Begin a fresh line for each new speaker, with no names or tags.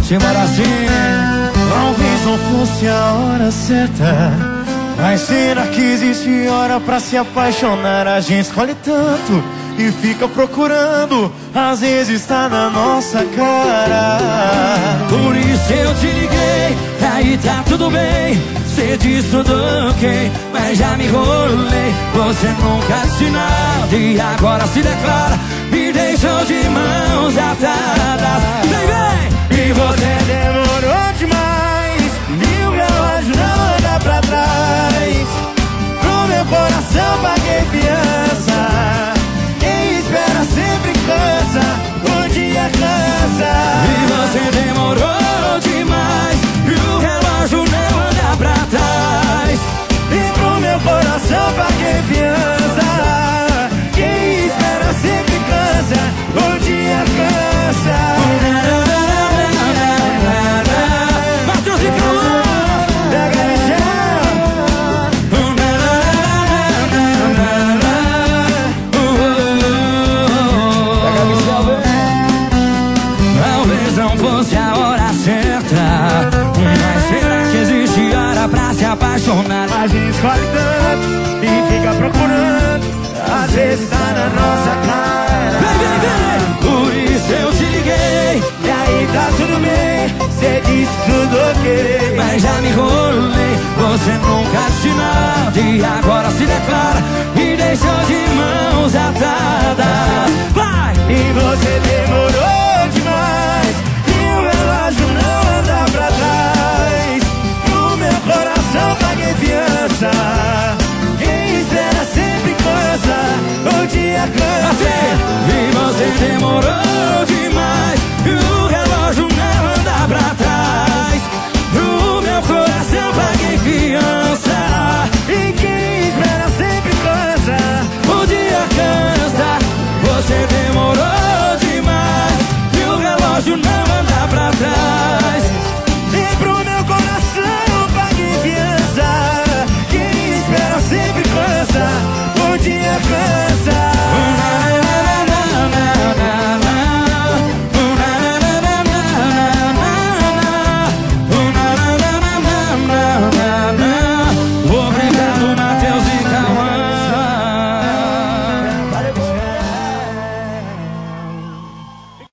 Simbora assim.
Talvez não fosse a hora certa, mas será que existe hora pra se apaixonar? A gente escolhe tanto e fica procurando, às vezes tá na nossa cara.
Por isso eu te liguei, aí tá tudo bem. Cê diz tudo ok, mas já me enrolei. Você nunca disse nada e agora se declara. Me deixou de mãos atadas. Vem, vem!
E você demorou demais, e o relógio não anda pra trás. Pro meu coração paguei fiança. Quem espera sempre cansa, um dia cansa.
E você demorou demais, e o relógio não anda pra trás.
E pro meu coração paguei fiança. Quem espera sempre cansa, um dia cansa.
Matheus e Cauã,
Pega no
talvez não fosse a hora certa, mas será que existe hora pra se apaixonar?
A gente escolhe tanto e fica procurando, às vezes tá na nossa cara.
Vem, vem, vem! Por isso eu te liguei,
E aí tá tudo bem, cê disse tudo ok,
mas já me enrolei. Você nunca disse nada e agora se declara. Me deixou de mãos atadas. Vai!
e você demorou demais, e o relógio não anda pra trás. No meu coração paguei fiança. Quem espera sempre cansa, um dia cansa.
Assim, e você demorou demais, e o relógio não anda pra trás. No meu coração paguei fiança.
E quem espera sempre cansa,
O dia cansa, você demorou demais, e o relógio não